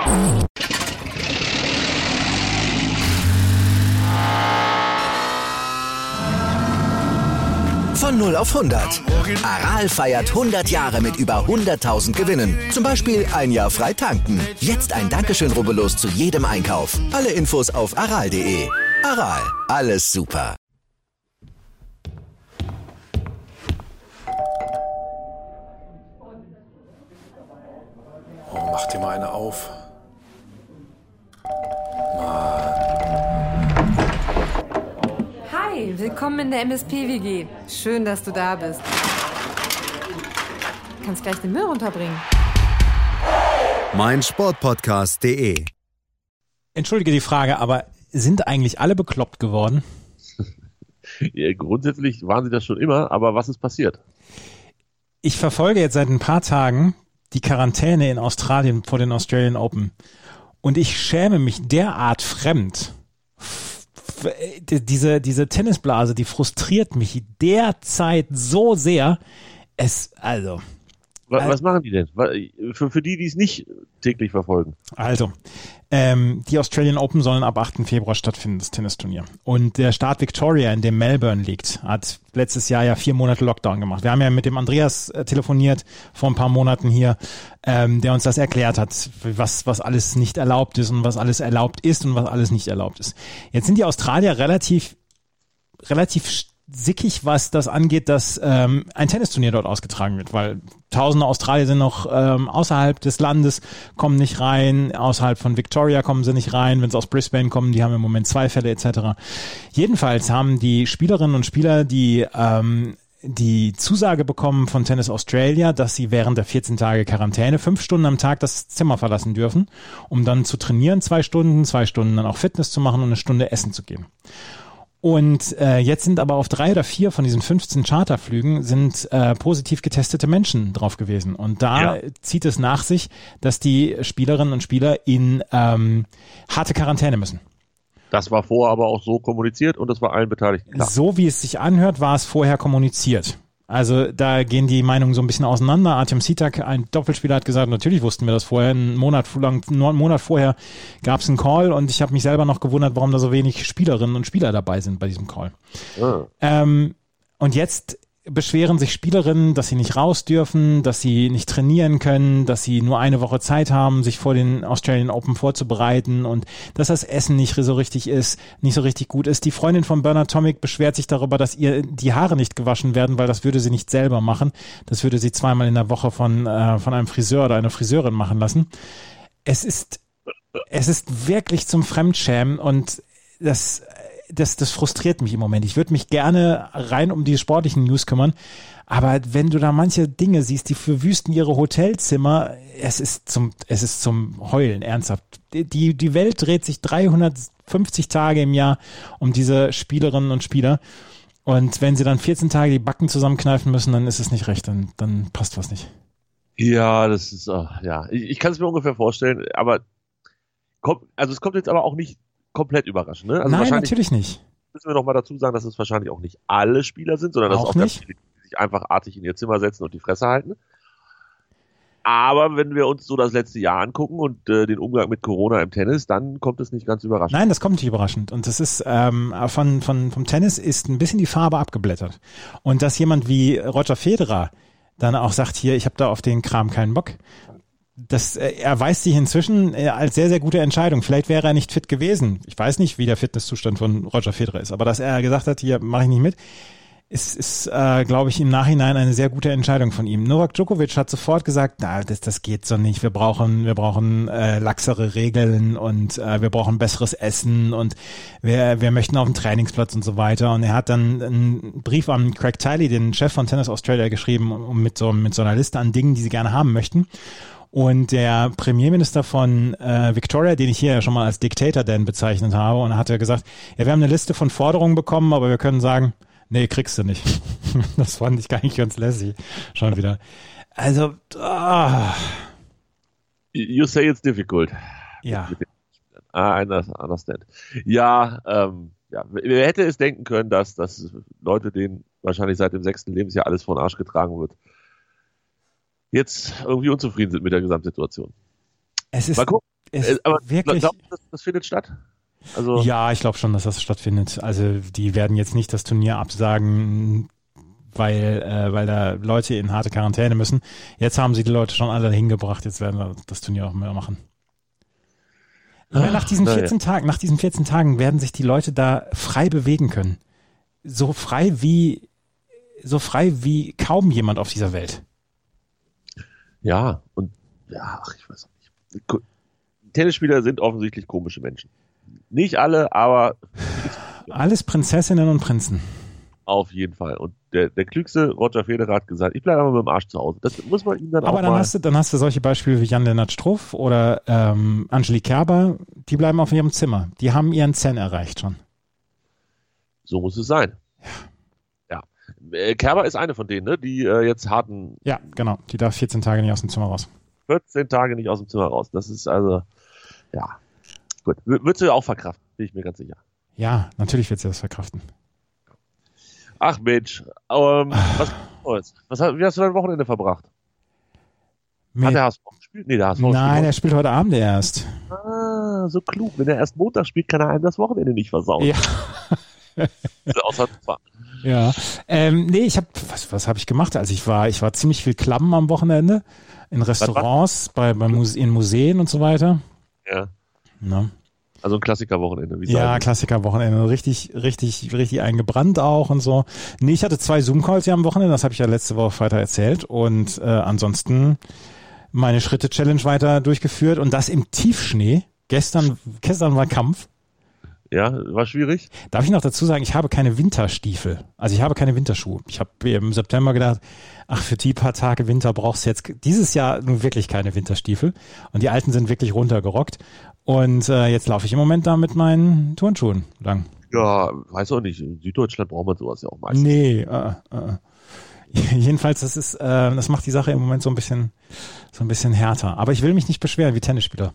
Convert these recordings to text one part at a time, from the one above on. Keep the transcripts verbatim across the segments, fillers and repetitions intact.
Von null auf hundert. Aral feiert hundert Jahre mit über hunderttausend Gewinnen. Zum Beispiel ein Jahr frei tanken. Jetzt ein Dankeschön, rubbellos zu jedem Einkauf. Alle Infos auf aral punkt de. Aral, alles super. Oh, mach dir mal eine auf. Hi, willkommen in der M S P-W G. Schön, dass du da bist. Du kannst gleich den Müll runterbringen. mein Sportpodcast punkt de. Entschuldige die Frage, aber sind eigentlich alle bekloppt geworden? Ja, grundsätzlich waren sie das schon immer, aber was ist passiert? Ich verfolge jetzt seit ein paar Tagen die Quarantäne in Australien vor den Australian Open. Und ich schäme mich derart fremd. Diese, diese Tennisblase, die frustriert mich derzeit so sehr. Es, also. Was, was machen die denn? Für, für die, die es nicht täglich verfolgen. Also, ähm, die Australian Open sollen ab achten Februar stattfinden, das Tennisturnier. Und der Staat Victoria, in dem Melbourne liegt, hat letztes Jahr ja vier Monate Lockdown gemacht. Wir haben ja mit dem Andreas äh, telefoniert vor ein paar Monaten hier, ähm, der uns das erklärt hat, was, was alles nicht erlaubt ist und was alles erlaubt ist und was alles nicht erlaubt ist. Jetzt sind die Australier relativ, relativ sickig, was das angeht, dass ähm, ein Tennisturnier dort ausgetragen wird, weil tausende Australier sind noch ähm, außerhalb des Landes, kommen nicht rein, außerhalb von Victoria kommen sie nicht rein, wenn sie aus Brisbane kommen, die haben im Moment zwei Fälle et cetera. Jedenfalls haben die Spielerinnen und Spieler, die ähm, die Zusage bekommen von Tennis Australia, dass sie während der vierzehn Tage Quarantäne fünf Stunden am Tag das Zimmer verlassen dürfen, um dann zu trainieren, zwei Stunden, zwei Stunden dann auch Fitness zu machen und eine Stunde essen zu gehen. Und äh, jetzt sind aber auf drei oder vier von diesen fünfzehn Charterflügen sind äh, positiv getestete Menschen drauf gewesen. Und da ja. zieht es nach sich, dass die Spielerinnen und Spieler in ähm, harte Quarantäne müssen. Das war vorher aber auch so kommuniziert und das war allen Beteiligten klar. So wie es sich anhört, war es vorher kommuniziert. Also da gehen die Meinungen so ein bisschen auseinander. Artem Sitak, ein Doppelspieler, hat gesagt, natürlich wussten wir das vorher. Einen Monat lang, einen Monat vorher gab es einen Call und ich habe mich selber noch gewundert, warum da so wenig Spielerinnen und Spieler dabei sind bei diesem Call. Oh. Ähm, und jetzt beschweren sich Spielerinnen, dass sie nicht raus dürfen, dass sie nicht trainieren können, dass sie nur eine Woche Zeit haben, sich vor den Australian Open vorzubereiten und dass das Essen nicht so richtig ist, nicht so richtig gut ist. Die Freundin von Bernard Tomic beschwert sich darüber, dass ihr die Haare nicht gewaschen werden, weil das würde sie nicht selber machen. Das würde sie zweimal in der Woche von, äh, von einem Friseur oder einer Friseurin machen lassen. Es ist, es ist wirklich zum Fremdschämen und das Das, das frustriert mich im Moment. Ich würde mich gerne rein um die sportlichen News kümmern, aber wenn du da manche Dinge siehst, die verwüsten ihre Hotelzimmer, es ist zum, es ist zum Heulen, ernsthaft. Die, die Welt dreht sich dreihundertfünfzig Tage im Jahr um diese Spielerinnen und Spieler und wenn sie dann vierzehn Tage die Backen zusammenkneifen müssen, dann ist es nicht recht, dann, dann passt was nicht. Ja, das ist, uh, ja, ich, ich kann es mir ungefähr vorstellen, aber kommt, also es kommt jetzt aber auch nicht komplett überraschend, ne? Also Nein, natürlich nicht. Müssen wir noch mal dazu sagen, dass es wahrscheinlich auch nicht alle Spieler sind, sondern dass auch auch ganz viele, die sich einfach artig in ihr Zimmer setzen und die Fresse halten. Aber wenn wir uns so das letzte Jahr angucken und äh, den Umgang mit Corona im Tennis, dann kommt es nicht ganz überraschend. Nein, das kommt nicht überraschend. Und das ist ähm, von, von vom Tennis ist ein bisschen die Farbe abgeblättert. Und dass jemand wie Roger Federer dann auch sagt, hier, ich habe da auf den Kram keinen Bock. Das äh, erweist sich inzwischen äh, als sehr, sehr gute Entscheidung. Vielleicht wäre er nicht fit gewesen. Ich weiß nicht, wie der Fitnesszustand von Roger Federer ist, aber dass er gesagt hat, hier mache ich nicht mit, ist, ist äh, glaube ich, im Nachhinein eine sehr gute Entscheidung von ihm. Novak Djokovic hat sofort gesagt, na, das, das geht so nicht. Wir brauchen, wir brauchen äh, laxere Regeln und äh, wir brauchen besseres Essen und wir, wir möchten auf den Trainingsplatz und so weiter. Und er hat dann einen Brief an Craig Tiley, den Chef von Tennis Australia, geschrieben, um mit so, mit so einer Liste an Dingen, die sie gerne haben möchten. Und der Premierminister von äh, Victoria, den ich hier ja schon mal als Dictator Dan bezeichnet habe, und hat er gesagt, ja, wir haben eine Liste von Forderungen bekommen, aber wir können sagen, nee, kriegst du nicht. Das fand ich gar nicht ganz lässig. Schon wieder. Also, ah. You say it's difficult. Ja. I understand. Ja, ähm, ja, wer hätte es denken können, dass, dass Leute, denen wahrscheinlich seit dem sechsten Lebensjahr alles vor den Arsch getragen wird, jetzt irgendwie unzufrieden sind mit der Gesamtsituation. Es ist, Äh, aber wirklich, glaubst du, das, das findet statt? Also ja, ich glaube schon, dass das stattfindet. Also die werden jetzt nicht das Turnier absagen, weil, äh, weil da Leute in harte Quarantäne müssen. Jetzt haben sie die Leute schon alle hingebracht, jetzt werden wir das Turnier auch mehr machen. Aber nach diesen vierzehn ja. Tagen, nach diesen vierzehn Tagen werden sich die Leute da frei bewegen können. So frei wie, so frei wie kaum jemand auf dieser Welt. Ja, und ja, ach, ich weiß auch nicht. Tennisspieler sind offensichtlich komische Menschen. Nicht alle, aber alles Prinzessinnen und Prinzen. Auf jeden Fall. Und der, der klügste Roger Federer hat gesagt, ich bleibe aber mit dem Arsch zu Hause. Das muss man ihm dann aber auch dann mal... hast du, dann hast du solche Beispiele wie Jan-Lennart Struff oder ähm, Angelique Kerber, die bleiben auf ihrem Zimmer. Die haben ihren Zen erreicht schon. So muss es sein. Ja. ja. Äh, Kerber ist eine von denen, ne? Die äh, jetzt harten... Ja, genau. Die darf vierzehn Tage nicht aus dem Zimmer raus. vierzehn Tage nicht aus dem Zimmer raus. Das ist also... Ja. Gut. W- würdest du ja auch verkraften, bin ich mir ganz sicher. Ja, natürlich wird sie das verkraften. Ach Mensch, ähm, was, was, wie hast du dein Wochenende verbracht? Mit Hat der H S V gespielt? Nee, der H S V Nein, er spielt heute Abend erst. Ah, so klug. Wenn er erst Montag spielt, kann er einem das Wochenende nicht versauen. Ja. Außer ja. Ähm, nee, ich habe, was, was habe ich gemacht? Also ich war, ich war ziemlich viel Klappen am Wochenende. In Restaurants, bei, bei Muse- in Museen und so weiter. Ja. Na. Also ein Klassiker-Wochenende. Wie ja, Klassiker-Wochenende. Richtig, richtig, richtig eingebrannt auch und so. Nee, ich hatte zwei Zoom-Calls ja am Wochenende, das habe ich ja letzte Woche weiter erzählt. Und äh, ansonsten meine Schritte-Challenge weiter durchgeführt und das im Tiefschnee. Gestern, gestern war Kampf. Ja, war schwierig. Darf ich noch dazu sagen, ich habe keine Winterstiefel. Also ich habe keine Winterschuhe. Ich habe im September gedacht, ach, für die paar Tage Winter brauchst du jetzt dieses Jahr nun wirklich keine Winterstiefel. Und die alten sind wirklich runtergerockt. Und äh, jetzt laufe ich im Moment da mit meinen Turnschuhen lang. Ja, weiß auch nicht. In Süddeutschland braucht man sowas ja auch meistens. Nee, äh, äh. Jedenfalls, das ist, äh, das macht die Sache im Moment so ein bisschen, so ein bisschen härter. Aber ich will mich nicht beschweren wie Tennisspieler.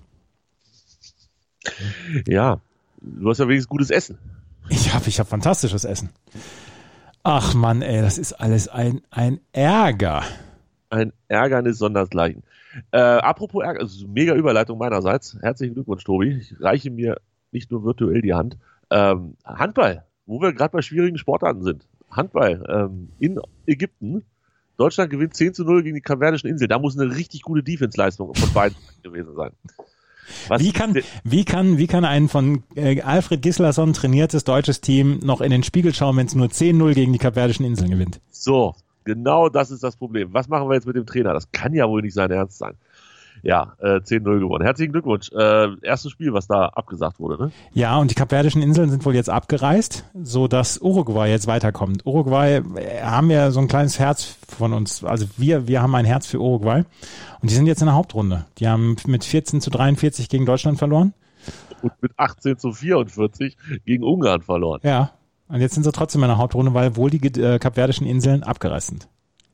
Ja, du hast ja wenigstens gutes Essen. Ich habe, ich habe fantastisches Essen. Ach Mann, ey, das ist alles ein, ein Ärger. Ein Ärgernis sondersgleichen. Äh, apropos Ärger, also mega Überleitung meinerseits. Herzlichen Glückwunsch, Tobi. Ich reiche mir nicht nur virtuell die Hand. Ähm, Handball, wo wir gerade bei schwierigen Sportarten sind. Handball ähm, in Ägypten. Deutschland gewinnt zehn zu null gegen die Kapverdischen Inseln. Da muss eine richtig gute Defense-Leistung von beiden gewesen sein. Was wie kann, wie kann, wie kann ein von äh, Alfred Gislason trainiertes deutsches Team noch in den Spiegel schauen, wenn es nur zehn null gegen die Kapverdischen Inseln gewinnt? So, genau das ist das Problem. Was machen wir jetzt mit dem Trainer? Das kann ja wohl nicht sein Ernst sein. Ja, äh, zehn null gewonnen. Herzlichen Glückwunsch. Äh, erstes Spiel, was da abgesagt wurde, ne? Ja, und die Kapverdischen Inseln sind wohl jetzt abgereist, so dass Uruguay jetzt weiterkommt. Uruguay äh, haben ja so ein kleines Herz von uns. Also wir, wir haben ein Herz für Uruguay. Und die sind jetzt in der Hauptrunde. Die haben mit vierzehn zu dreiundvierzig gegen Deutschland verloren. Und mit achtzehn zu vierundvierzig gegen Ungarn verloren. Ja. Und jetzt sind sie trotzdem in der Hauptrunde, weil wohl die äh, Kapverdischen Inseln abgereist sind.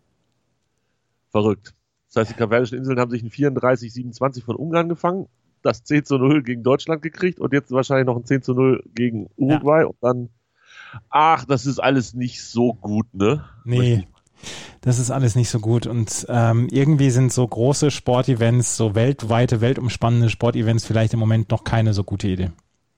Verrückt. Das heißt, die Kapverdischen Inseln haben sich ein vierunddreißig siebenundzwanzig von Ungarn gefangen, das zehn zu null gegen Deutschland gekriegt und jetzt wahrscheinlich noch ein zehn zu null gegen Uruguay. Ja. Und dann, ach, das ist alles nicht so gut, ne? Nee, das ist alles nicht so gut. Und ähm, irgendwie sind so große Sportevents, so weltweite, weltumspannende Sportevents vielleicht im Moment noch keine so gute Idee.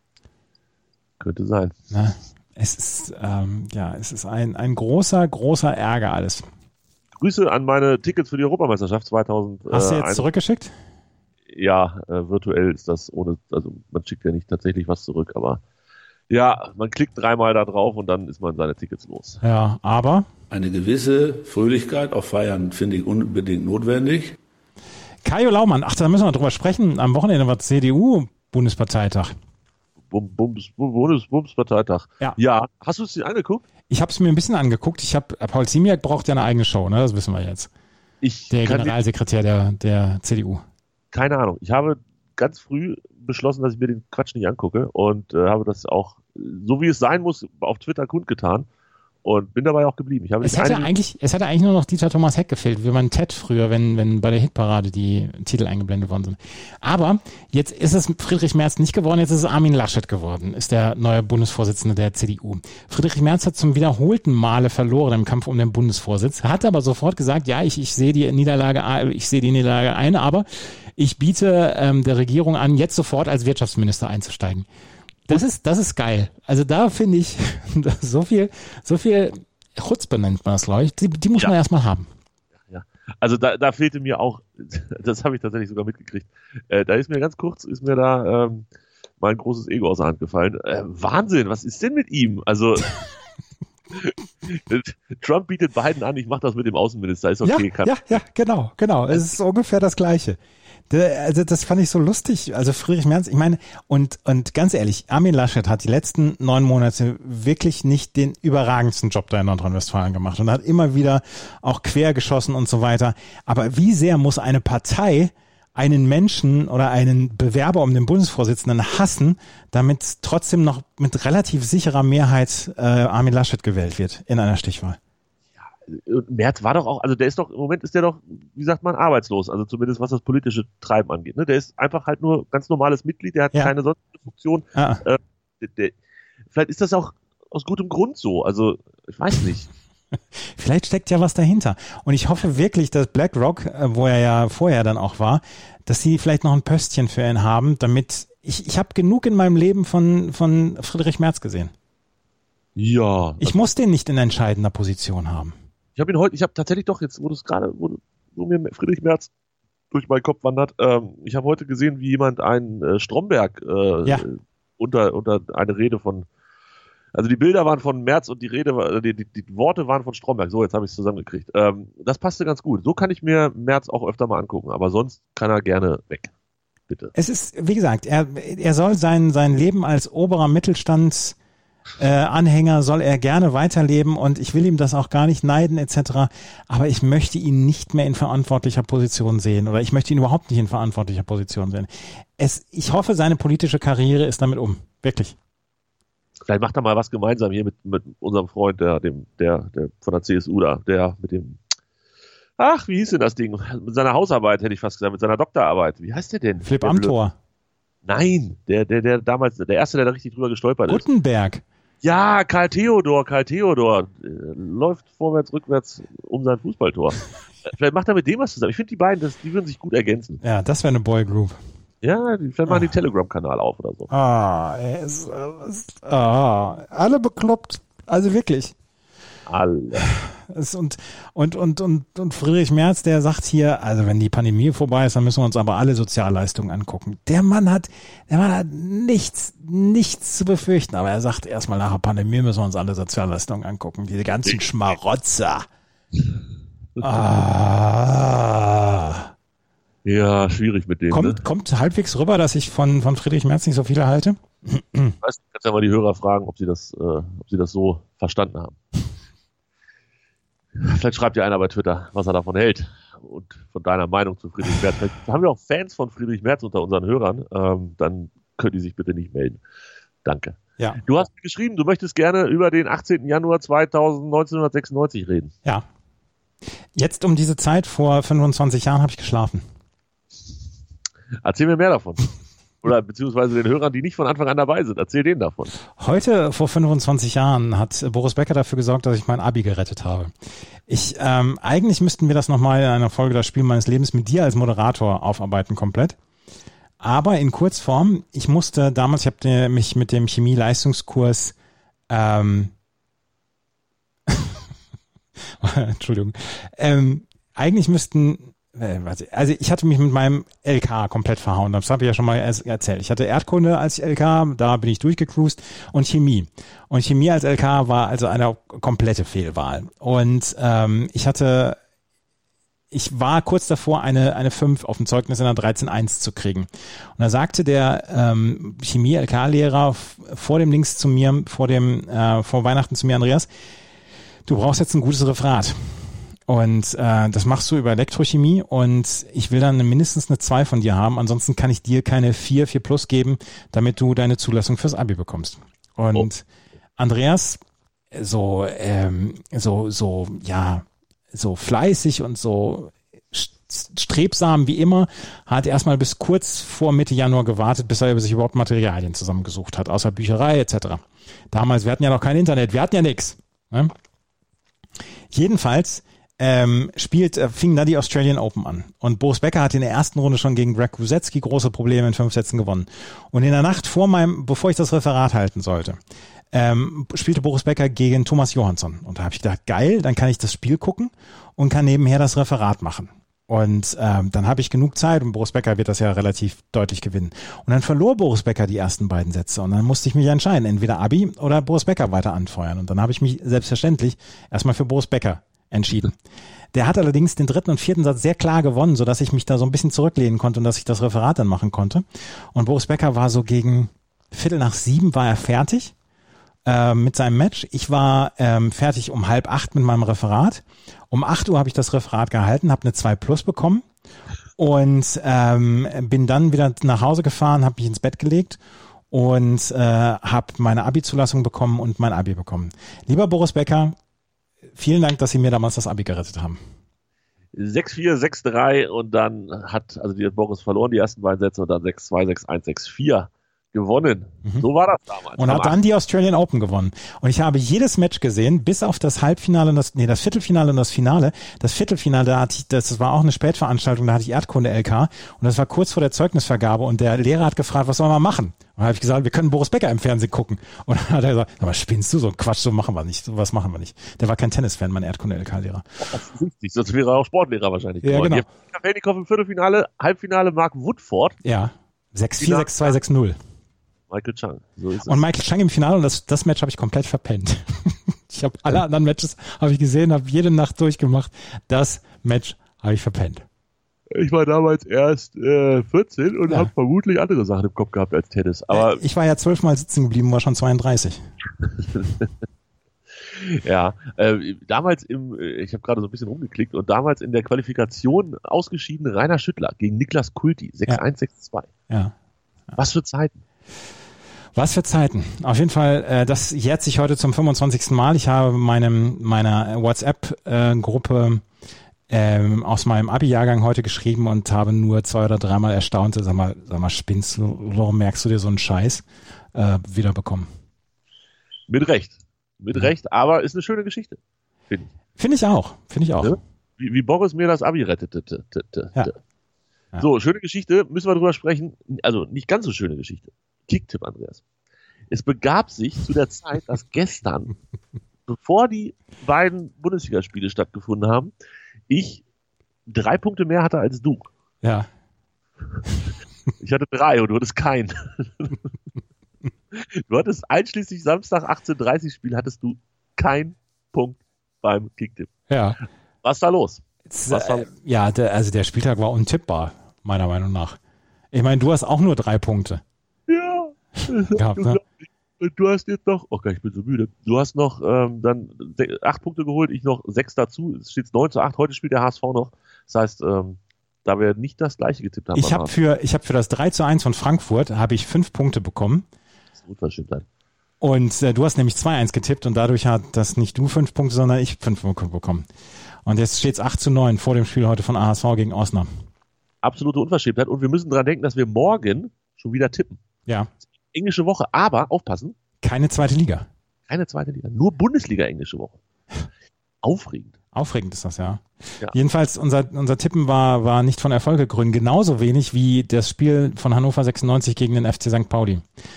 Könnte sein. Na, es ist, ähm, ja, es ist ein, ein großer, großer Ärger alles. Grüße an meine Tickets für die Europameisterschaft zweitausend. Hast du jetzt zurückgeschickt? Ja, äh, virtuell ist das ohne, also man schickt ja nicht tatsächlich was zurück, aber ja, man klickt dreimal da drauf und dann ist man seine Tickets los. Ja, aber? Eine gewisse Fröhlichkeit auf Feiern finde ich unbedingt notwendig. Kajo Laumann, ach, da müssen wir drüber sprechen. Am Wochenende war C D U-Bundesparteitag. Bums, Bundes, Bundesparteitag. Ja. ja. Hast du es dir angeguckt? Ich habe es mir ein bisschen angeguckt. Ich habe Paul Ziemiak braucht ja eine eigene Show, ne? Das wissen wir jetzt. Ich der Generalsekretär der, der C D U. Keine Ahnung. Ich habe ganz früh beschlossen, dass ich mir den Quatsch nicht angucke und äh, habe das auch, so wie es sein muss, auf Twitter kundgetan. Und bin dabei auch geblieben. Ich habe es, hätte eigentlich, es hätte eigentlich nur noch Dieter Thomas Heck gefehlt, wie man Ted früher, wenn, wenn bei der Hitparade die Titel eingeblendet worden sind. Aber jetzt ist es Friedrich Merz nicht geworden, jetzt ist es Armin Laschet geworden, ist der neue Bundesvorsitzende der C D U. Friedrich Merz hat zum wiederholten Male verloren im Kampf um den Bundesvorsitz, hat aber sofort gesagt, ja, ich, ich sehe die Niederlage, ich sehe die Niederlage ein, aber ich biete ähm, der Regierung an, jetzt sofort als Wirtschaftsminister einzusteigen. Das ist, das ist geil. Also da finde ich so viel, so viel Chutzpe nennt man das, glaube ich. Die, die muss ja. man erstmal haben. Ja, also da, da fehlte mir auch, das habe ich tatsächlich sogar mitgekriegt. Äh, da ist mir ganz kurz, ist mir da ähm, mal ein großes Ego aus der Hand gefallen. Äh, Wahnsinn, was ist denn mit ihm? Also Trump bietet Biden an, ich mache das mit dem Außenminister, ist okay. Ja, kann ja, ja, genau, genau. Es ist ungefähr das Gleiche. Also das fand ich so lustig. Also Friedrich Merz, ich meine, und und ganz ehrlich, Armin Laschet hat die letzten neun Monate wirklich nicht den überragendsten Job da in Nordrhein-Westfalen gemacht und hat immer wieder auch quer geschossen und so weiter. Aber wie sehr muss eine Partei einen Menschen oder einen Bewerber um den Bundesvorsitzenden hassen, damit trotzdem noch mit relativ sicherer Mehrheit äh, Armin Laschet gewählt wird in einer Stichwahl? Merz war doch auch, also der ist doch, im Moment ist der doch, wie sagt man, arbeitslos, also zumindest was das politische Treiben angeht. Ne? Der ist einfach halt nur ganz normales Mitglied, der hat ja. keine sonstige Funktion. Ah. Äh, der, der, vielleicht ist das auch aus gutem Grund so, also ich weiß nicht. Vielleicht steckt ja was dahinter. Und ich hoffe wirklich, dass BlackRock, wo er ja vorher dann auch war, dass sie vielleicht noch ein Pöstchen für ihn haben, damit ich, ich habe genug in meinem Leben von, von Friedrich Merz gesehen. Ja. Ich muss den nicht in entscheidender Position haben. Ich habe ihn heute, ich habe tatsächlich doch jetzt, wo du es gerade, wo, wo mir Friedrich Merz durch meinen Kopf wandert, ähm, ich habe heute gesehen, wie jemand einen äh, Stromberg äh, ja. unter unter eine Rede von, also die Bilder waren von Merz und die Rede, die, die, die Worte waren von Stromberg. So, jetzt habe ich es zusammengekriegt. Ähm, das passte ganz gut. So kann ich mir Merz auch öfter mal angucken, aber sonst kann er gerne weg. Bitte. Es ist, wie gesagt, er er soll sein sein Leben als oberer Mittelstand Äh, Anhänger soll er gerne weiterleben und ich will ihm das auch gar nicht neiden et cetera. Aber ich möchte ihn nicht mehr in verantwortlicher Position sehen oder ich möchte ihn überhaupt nicht in verantwortlicher Position sehen. Es, ich hoffe, seine politische Karriere ist damit um. Wirklich. Vielleicht macht er mal was gemeinsam hier mit, mit unserem Freund, der, dem, der, der von der C S U da, der mit dem, ach, wie hieß denn das Ding? Mit seiner Hausarbeit, hätte ich fast gesagt, mit seiner Doktorarbeit. Wie heißt der denn? Philipp Amthor. Nein, der, der, der damals, der erste, der da richtig drüber gestolpert ist. Gutenberg. Ja, Karl Theodor, Karl Theodor äh, läuft vorwärts, rückwärts um sein Fußballtor. Vielleicht macht er mit dem was zusammen. Ich finde die beiden, das, die würden sich gut ergänzen. Ja, das wäre eine Boygroup. Ja, die, vielleicht machen die Telegram-Kanal auf oder so. Ah, er ist, ist ah, alle bekloppt. Also wirklich. Alle. Es und, und, und, und, und Friedrich Merz, der sagt hier, also wenn die Pandemie vorbei ist, dann müssen wir uns aber alle Sozialleistungen angucken. Der Mann hat, der Mann hat nichts, nichts zu befürchten, aber er sagt erstmal nach der Pandemie müssen wir uns alle Sozialleistungen angucken. Diese ganzen Schmarotzer. Ah. Ja, schwierig mit dem. Kommt, ne? kommt halbwegs rüber, dass ich von, von Friedrich Merz nicht so viel halte? Ich weiß, du kannst ja mal die Hörer fragen, ob sie das, äh, ob sie das so verstanden haben. Vielleicht schreibt ja einer bei Twitter, was er davon hält und von deiner Meinung zu Friedrich Merz. Vielleicht haben wir auch Fans von Friedrich Merz unter unseren Hörern. Ähm, dann können die sich bitte nicht melden. Danke. Ja. Du hast geschrieben, du möchtest gerne über den achtzehnten Januar neunzehnhundertsechsundneunzig reden. Ja. Jetzt um diese Zeit vor fünfundzwanzig Jahren habe ich geschlafen. Erzähl mir mehr davon. Oder beziehungsweise den Hörern, die nicht von Anfang an dabei sind. Erzähl denen davon. Heute, vor fünfundzwanzig Jahren, hat Boris Becker dafür gesorgt, dass ich mein Abi gerettet habe. Ich, ähm, eigentlich müssten wir das nochmal in einer Folge Das Spiel meines Lebens mit dir als Moderator aufarbeiten komplett. Aber in Kurzform, ich musste damals, ich habe mich mit dem Chemie-Leistungskurs, ähm, Entschuldigung, ähm, eigentlich müssten Also ich hatte mich mit meinem L K komplett verhauen, das habe ich ja schon mal erzählt. Ich hatte Erdkunde als L K, da bin ich durchgecruised und Chemie. Und Chemie als L K war also eine komplette Fehlwahl. Und ähm, ich hatte, ich war kurz davor, eine eine fünf auf dem Zeugnis in einer dreizehn eins zu kriegen. Und da sagte der ähm, Chemie-L K-Lehrer vor dem Links zu mir, vor dem äh, vor Weihnachten zu mir, Andreas, du brauchst jetzt ein gutes Referat. Und äh, das machst du über Elektrochemie und ich will dann mindestens eine zwei von dir haben, ansonsten kann ich dir keine vier, vier plus geben, damit du deine Zulassung fürs Abi bekommst. Und oh. Andreas, so, ähm, so, so, ja, so fleißig und so strebsam wie immer, hat erstmal bis kurz vor Mitte Januar gewartet, bis er sich überhaupt Materialien zusammengesucht hat, außer Bücherei et cetera. Damals, wir hatten ja noch kein Internet, wir hatten ja nichts. Ne? Jedenfalls ähm, spielt, äh, fing da die Australian Open an. Und Boris Becker hat in der ersten Runde schon gegen Greg Rusedski große Probleme in fünf Sätzen gewonnen. Und in der Nacht vor meinem, bevor ich das Referat halten sollte, ähm, spielte Boris Becker gegen Thomas Johansson. Und da habe ich gedacht, geil, dann kann ich das Spiel gucken und kann nebenher das Referat machen. Und ähm, dann habe ich genug Zeit und Boris Becker wird das ja relativ deutlich gewinnen. Und dann verlor Boris Becker die ersten beiden Sätze und dann musste ich mich entscheiden, entweder Abi oder Boris Becker weiter anfeuern. Und dann habe ich mich selbstverständlich erstmal für Boris Becker entschieden. Der hat allerdings den dritten und vierten Satz sehr klar gewonnen, sodass ich mich da so ein bisschen zurücklehnen konnte und dass ich das Referat dann machen konnte. Und Boris Becker war so gegen Viertel nach sieben war er fertig äh, mit seinem Match. Ich war ähm, fertig um halb acht mit meinem Referat. Um acht Uhr habe ich das Referat gehalten, habe eine zwei plus bekommen und ähm, bin dann wieder nach Hause gefahren, habe mich ins Bett gelegt und äh, habe meine Abi-Zulassung bekommen und mein Abi bekommen. Lieber Boris Becker, vielen Dank, dass Sie mir damals das Abi gerettet haben. sechs vier, sechs drei und dann hat, also die hat Boris verloren, die ersten beiden Sätze und dann sechs zwei, sechs eins, sechs vier gewonnen. Mhm. So war das damals. Und hat dann die Australian Open gewonnen. Und ich habe jedes Match gesehen, bis auf das Halbfinale und das, nee, das Viertelfinale und das Finale. Das Viertelfinale, da hatte ich, das war auch eine Spätveranstaltung, da hatte ich Erdkunde L K und das war kurz vor der Zeugnisvergabe und der Lehrer hat gefragt, was sollen wir machen? Und dann habe ich gesagt, wir können Boris Becker im Fernsehen gucken. Und dann hat er gesagt, aber spinnst du so Quatsch, so machen wir nicht, so was machen wir nicht. Der war kein Tennisfan, mein Erdkunde L K-Lehrer. Offensichtlich, sonst wäre er auch Sportlehrer wahrscheinlich. Ja, genau. Kafelnikov im Viertelfinale, Halbfinale Mark Woodford. Ja, sechs vier, sechs zwei, sechs null. Michael Chang, so ist es. Und Michael Chang im Finale und das, das Match habe ich komplett verpennt. Ich habe alle anderen Matches habe ich gesehen, habe jede Nacht durchgemacht. Das Match habe ich verpennt. Ich war damals erst äh, vierzehn und ja. habe vermutlich andere Sachen im Kopf gehabt als Tennis. Aber ich war ja zwölfmal sitzen geblieben, war schon zweiunddreißig. Ja, äh, damals im, ich habe gerade so ein bisschen umgeklickt und damals in der Qualifikation ausgeschieden Rainer Schüttler gegen Niklas Kulti, sechs eins, sechs zwei. Ja. Ja. Was für Zeiten. Was für Zeiten. Auf jeden Fall, äh, das jährt sich heute zum fünfundzwanzigsten Mal. Ich habe meinem meiner WhatsApp-Gruppe äh, aus meinem Abi-Jahrgang heute geschrieben und habe nur zwei oder dreimal erstaunt, sag mal, sag mal, spinnst du, warum merkst du dir so einen Scheiß äh, wiederbekommen? Mit Recht. Mit ja. Recht, aber ist eine schöne Geschichte, finde ich. Finde ich auch, finde ich auch. Ja? Wie, wie Boris mir das Abi rettete. Ja. Ja. So, schöne Geschichte, müssen wir drüber sprechen. Also nicht ganz so schöne Geschichte. Kicktipp, Andreas. Es begab sich zu der Zeit, dass gestern, bevor die beiden Bundesligaspiele stattgefunden haben, ich drei Punkte mehr hatte als du. Ja. Ich hatte drei und du hattest keinen. Du hattest einschließlich Samstag achtzehn Uhr dreißig Spiel, hattest du keinen Punkt beim Kicktipp. Ja. Was ist da los? Was da los? Ja, der, also der Spieltag war untippbar, meiner Meinung nach. Ich meine, du hast auch nur drei Punkte. Ja. Gehabt, ne? Du hast jetzt noch, oh Gott, ich bin so müde. Du hast noch ähm, dann acht Punkte geholt, ich noch sechs dazu. Es steht neun zu acht. Heute spielt der H S V noch. Das heißt, ähm, da wir nicht das gleiche getippt haben. Ich habe für, ich habe für das drei zu eins von Frankfurt habe ich fünf Punkte bekommen. Das ist Unverschämtheit. Und äh, du hast nämlich zwei eins getippt und dadurch hat das nicht du fünf Punkte, sondern ich fünf Punkte bekommen. Und jetzt steht es acht zu neun vor dem Spiel heute von A H S V gegen Osnabrück. Absolute Unverschämtheit. Und wir müssen dran denken, dass wir morgen schon wieder tippen. Ja. Englische Woche, aber aufpassen. Keine zweite Liga. Keine zweite Liga, nur Bundesliga englische Woche. Aufregend. Aufregend ist das, ja. ja. Jedenfalls, unser, unser Tippen war, war nicht von Erfolg gekrönt, genauso wenig wie das Spiel von Hannover sechsundneunzig gegen den F C Sankt Pauli.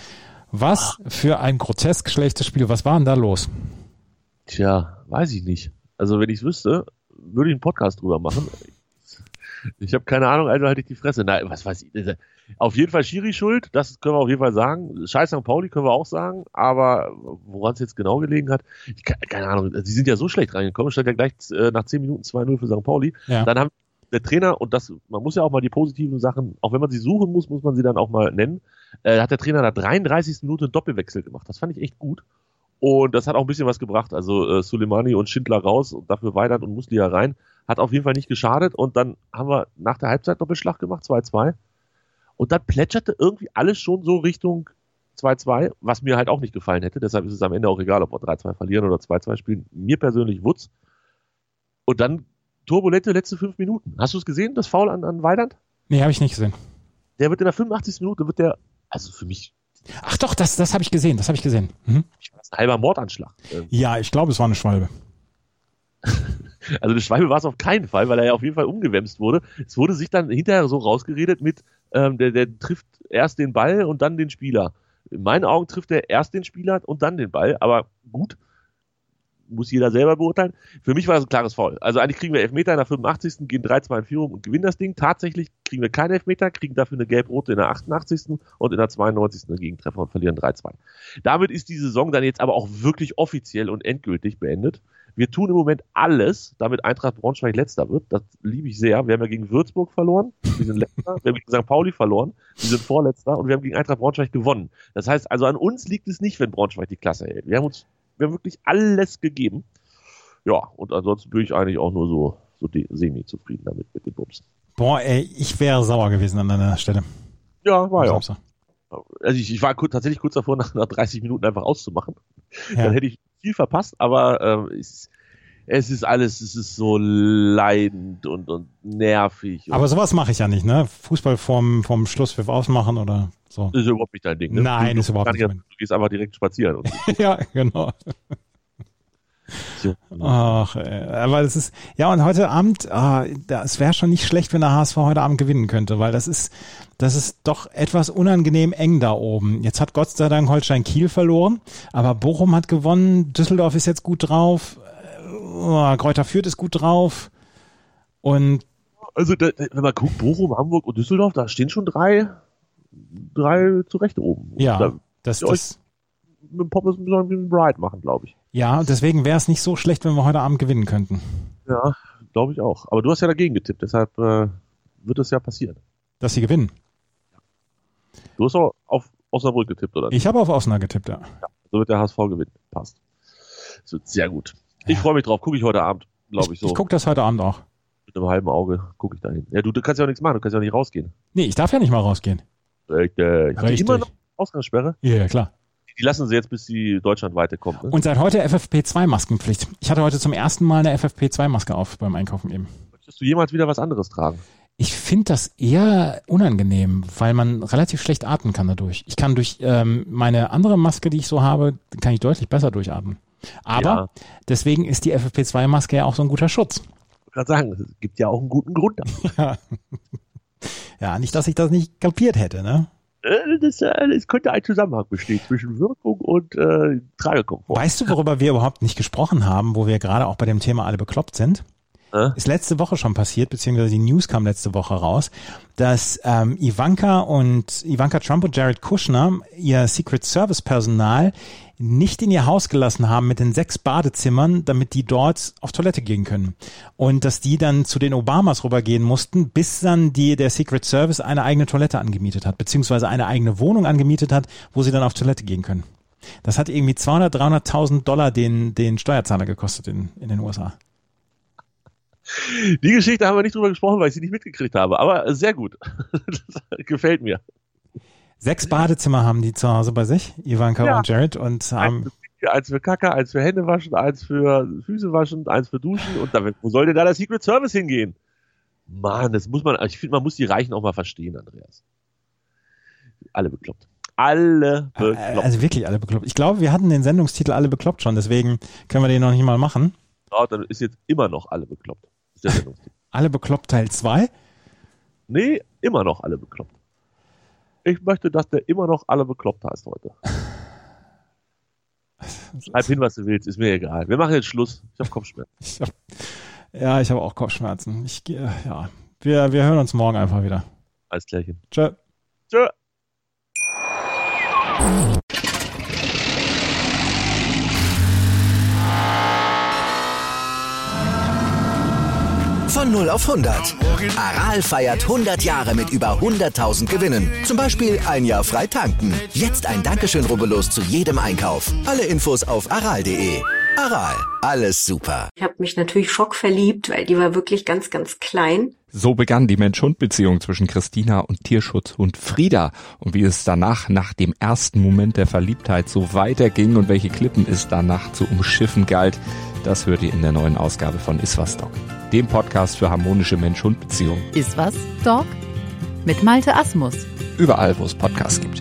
Was ah. für ein grotesk schlechtes Spiel. Was war denn da los? Tja, weiß ich nicht. Also wenn ich es wüsste, würde ich einen Podcast drüber machen. Ich habe keine Ahnung, also halte ich die Fresse. Nein, was weiß ich. Auf jeden Fall Schiri schuld, das können wir auf jeden Fall sagen. Scheiß Sankt Pauli können wir auch sagen, aber woran es jetzt genau gelegen hat, ich, keine Ahnung, sie sind ja so schlecht reingekommen, stand ja gleich äh, nach zehn Minuten zwei null für Sankt Pauli. Ja. Dann haben der Trainer, und das, man muss ja auch mal die positiven Sachen, auch wenn man sie suchen muss, muss man sie dann auch mal nennen, äh, hat der Trainer in der dreiunddreißigsten Minute einen Doppelwechsel gemacht. Das fand ich echt gut. Und das hat auch ein bisschen was gebracht. Also äh, Suleimani und Schindler raus und dafür Weidand und Muslia rein. Hat auf jeden Fall nicht geschadet. Und dann haben wir nach der Halbzeit Doppelschlag gemacht, zwei zwei. Und dann plätscherte irgendwie alles schon so Richtung zwei zwei, was mir halt auch nicht gefallen hätte. Deshalb ist es am Ende auch egal, ob wir drei zwei verlieren oder zwei zwei spielen. Mir persönlich Wutz. Und dann turbulente letzte fünf Minuten. Hast du es gesehen, das Foul an, an Weidand? Nee, habe ich nicht gesehen. Der wird in der fünfundachtzigsten Minute, wird der, also für mich... Ach doch, das, das habe ich gesehen, das habe ich gesehen. Mhm. Das ist ein halber Mordanschlag. Ja, ich glaube, es war eine Schwalbe. Also eine Schwalbe war es auf keinen Fall, weil er ja auf jeden Fall umgewämst wurde. Es wurde sich dann hinterher so rausgeredet mit, ähm, der, der trifft erst den Ball und dann den Spieler. In meinen Augen trifft er erst den Spieler und dann den Ball, aber gut, muss jeder selber beurteilen. Für mich war das ein klares Foul. Also eigentlich kriegen wir Elfmeter in der fünfundachtzigsten gehen drei zwei in Führung und gewinnen das Ding. Tatsächlich kriegen wir keine Elfmeter, kriegen dafür eine gelb-rote in der achtundachtzigsten und in der zweiundneunzigsten einen Gegentreffer und verlieren drei zwei. Damit ist die Saison dann jetzt aber auch wirklich offiziell und endgültig beendet. Wir tun im Moment alles, damit Eintracht Braunschweig Letzter wird. Das liebe ich sehr. Wir haben ja gegen Würzburg verloren, wir sind Letzter. Wir haben gegen Sankt Pauli verloren, wir sind Vorletzter und wir haben gegen Eintracht Braunschweig gewonnen. Das heißt, also an uns liegt es nicht, wenn Braunschweig die Klasse hält. Wir haben uns Wir haben wirklich alles gegeben. Ja, und ansonsten bin ich eigentlich auch nur so, so semi-zufrieden damit mit den Bums. Boah, ey, ich wäre sauer gewesen an deiner Stelle. Ja, war ja auch. Also ich, ich war kurz, tatsächlich kurz davor, nach, nach dreißig Minuten einfach auszumachen. Ja. Dann hätte ich viel verpasst, aber ähm, es, es ist alles, es ist so leidend und, und nervig. Aber sowas mache ich ja nicht, ne? Fußball vorm, vorm Schlusspfiff ausmachen oder so. Das ist überhaupt nicht dein Ding, ne? Nein, du, ist überhaupt nicht mein. Du gehst einfach direkt spazieren. Und ja, genau. Ach, ey, aber das ist, ja, und heute Abend, ah, es wäre schon nicht schlecht, wenn der H S V heute Abend gewinnen könnte, weil das ist, das ist doch etwas unangenehm eng da oben. Jetzt hat Gott sei Dank Holstein Kiel verloren, aber Bochum hat gewonnen, Düsseldorf ist jetzt gut drauf, oh, Greuther Fürth ist gut drauf und also, da, wenn man guckt, Bochum, Hamburg und Düsseldorf, da stehen schon drei, drei zu Recht oben. Ja, da, das ist mit dem Poppes ein bisschen bright machen, glaube ich. Ja, deswegen wäre es nicht so schlecht, wenn wir heute Abend gewinnen könnten. Ja, glaube ich auch. Aber du hast ja dagegen getippt, deshalb äh, wird das ja passieren. Dass sie gewinnen? Du hast auch auf Osnabrück getippt, oder? Ich habe auf Osnabrück getippt, ja. ja. So wird der H S V gewinnen. Passt. Das wird sehr gut. Ich ja. freue mich drauf. Gucke ich heute Abend, glaube ich, ich so. Ich gucke das heute Abend auch. Mit einem halben Auge gucke ich dahin. Ja, du, du kannst ja auch nichts machen. Du kannst ja auch nicht rausgehen. Nee, ich darf ja nicht mal rausgehen. Richtig. Richtig. Habt ihr immer noch Ausgangssperre? Ja, ja, klar. Die lassen sie jetzt, bis die deutschlandweite kommt. Ne? Und seit heute F F P zwei Maskenpflicht. Ich hatte heute zum ersten Mal eine F F P zwei Maske auf beim Einkaufen eben. Möchtest du jemals wieder was anderes tragen? Ich finde das eher unangenehm, weil man relativ schlecht atmen kann dadurch. Ich kann durch ähm, meine andere Maske, die ich so habe, kann ich deutlich besser durchatmen. Aber ja. deswegen ist die F F P zwei Maske ja auch so ein guter Schutz. Ich kann sagen, es gibt ja auch einen guten Grund dafür. Ja. ja, nicht, dass ich das nicht kapiert hätte, ne? Das, es könnte ein Zusammenhang bestehen zwischen Wirkung und äh, Tragekomfort. Weißt du, worüber wir überhaupt nicht gesprochen haben, wo wir gerade auch bei dem Thema alle bekloppt sind? Äh? Ist letzte Woche schon passiert, beziehungsweise die News kam letzte Woche raus, dass ähm, Ivanka und Ivanka Trump und Jared Kushner ihr Secret Service Personal nicht in ihr Haus gelassen haben mit den sechs Badezimmern, damit die dort auf Toilette gehen können. Und dass die dann zu den Obamas rübergehen mussten, bis dann die, der Secret Service eine eigene Toilette angemietet hat, beziehungsweise eine eigene Wohnung angemietet hat, wo sie dann auf Toilette gehen können. Das hat irgendwie zweihundert, dreihunderttausend Dollar den, den Steuerzahler gekostet in, in den U S A. Die Geschichte haben wir nicht drüber gesprochen, weil ich sie nicht mitgekriegt habe, aber sehr gut. Das gefällt mir. Sechs Badezimmer haben die zu Hause bei sich, Ivanka ja. und Jared, und haben eins für, eins für Kacke, eins für Hände waschen, eins für Füße waschen, eins für Duschen und damit, wo soll denn da der Secret Service hingehen? Mann, das muss man, ich finde, man muss die Reichen auch mal verstehen, Andreas. Alle bekloppt. Alle bekloppt. Also wirklich alle bekloppt. Ich glaube, wir hatten den Sendungstitel Alle bekloppt schon, deswegen können wir den noch nicht mal machen. Ja, dann ist jetzt immer noch Alle bekloppt. Ist der Sendungstitel. Alle bekloppt Teil zwei? Nee, immer noch Alle bekloppt. Ich möchte, dass der immer noch Alle bekloppt heißt heute. Schreib hin, was du willst, ist mir egal. Wir machen jetzt Schluss. Ich habe Kopfschmerzen. Ich hab, ja, ich habe auch Kopfschmerzen. Ich, ja, wir, wir hören uns morgen einfach wieder. Alles klärchen. Tschö. Tschö. Von null auf hundert. Aral feiert hundert Jahre mit über hunderttausend Gewinnen. Zum Beispiel ein Jahr frei tanken. Jetzt ein Dankeschön, rubbellos zu jedem Einkauf. Alle Infos auf aral punkt de. Aral, alles super. Ich habe mich natürlich schockverliebt, weil die war wirklich ganz, ganz klein. So begann die Mensch-Hund-Beziehung zwischen Christina und Tierschutzhund Frieda. Und wie es danach, nach dem ersten Moment der Verliebtheit, so weiterging und welche Klippen es danach zu umschiffen galt, das hört ihr in der neuen Ausgabe von Iswas Dog, dem Podcast für harmonische Mensch-Hund-Beziehungen. Iswas Dog mit Malte Asmus. Überall, wo es Podcasts gibt.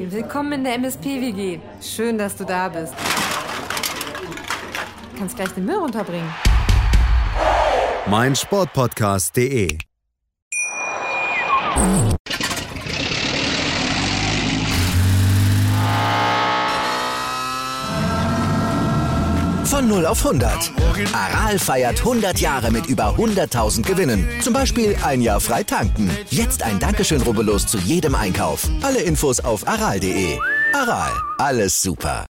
Willkommen in der M S P W G. Schön, dass du da bist. Du kannst gleich den Müll runterbringen. mein Sportpodcast punkt de Von null auf hundert. Aral feiert hundert Jahre mit über hunderttausend Gewinnen. Zum Beispiel ein Jahr frei tanken. Jetzt ein Dankeschön, rubbellos zu jedem Einkauf. Alle Infos auf aral punkt de. Aral, alles super.